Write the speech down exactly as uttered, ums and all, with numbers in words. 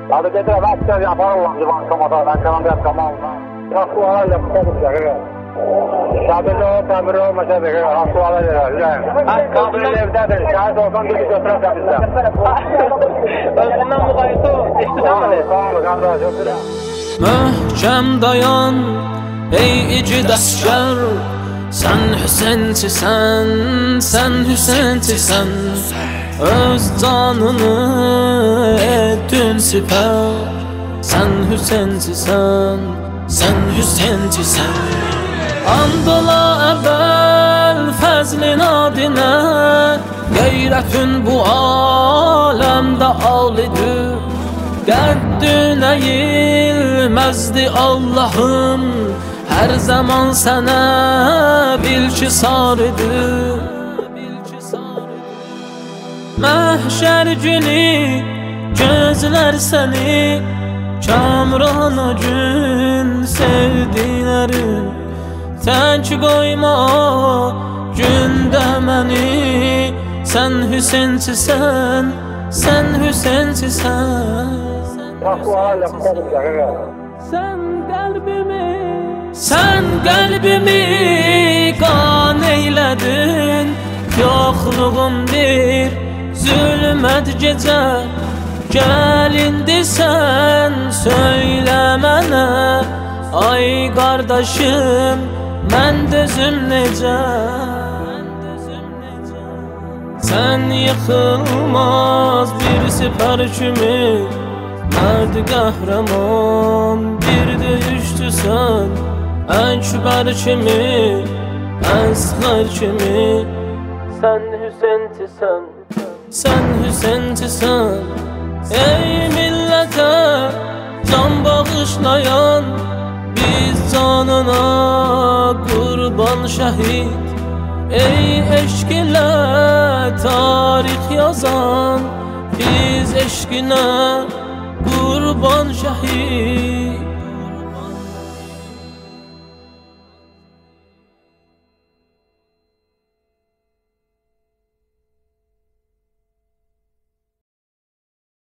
Hadi getirəm, əsgər yaparırlar bankomata, ben kanalda yapkamam alma. Hasualarla tutulacaq, evet. Sadece o təmiri olmasa da, hasualarla, güzel. Kabinin evdədir, şahit olsan bir götürəsən bizdən. Özündən müqayət o, eşitirsən məni? Tamam, qardaş, öpürəm. Möhkəm dayan, ey igid əskər. Sən Hüseynçisən, sən Hüseynçisən. Öz canını etdin sipər. Sən Hüseynçisən, sən Hüseynçisən. And ola əvvəl fəzlin adinə, qeyrətin bu aləmdə alidir. Qəddün əyilməzdi Allahım, hər zaman sənə bil ki sarıdır. Məhşər günü gözlər səni, Kamran o gün sevdilərin. Tək qoyma gündə məni, sən Hüseynçisən, sən Hüseynçisən. Hasualarla tutulacaq, evet. Sən qəlbimi, sən qəlbimi qan eylədin. Yoxluğum bir zülmət gecə, gəl indi sən söylə mənə. Ay qardaşım, mən dözüm necə? Sən yıxılmaz bir sipər kimi, mərd qəhrəman bir döyüşdü sən. Əkbər kimi, əsğər kimi. Sən Hüseynçisən, sən Hüseynçisən. Ey millətə can bağışlayan, biz canına qurban şəhid. Ey eşq ilə tarix yazan, biz eşqinə qurban şəhid.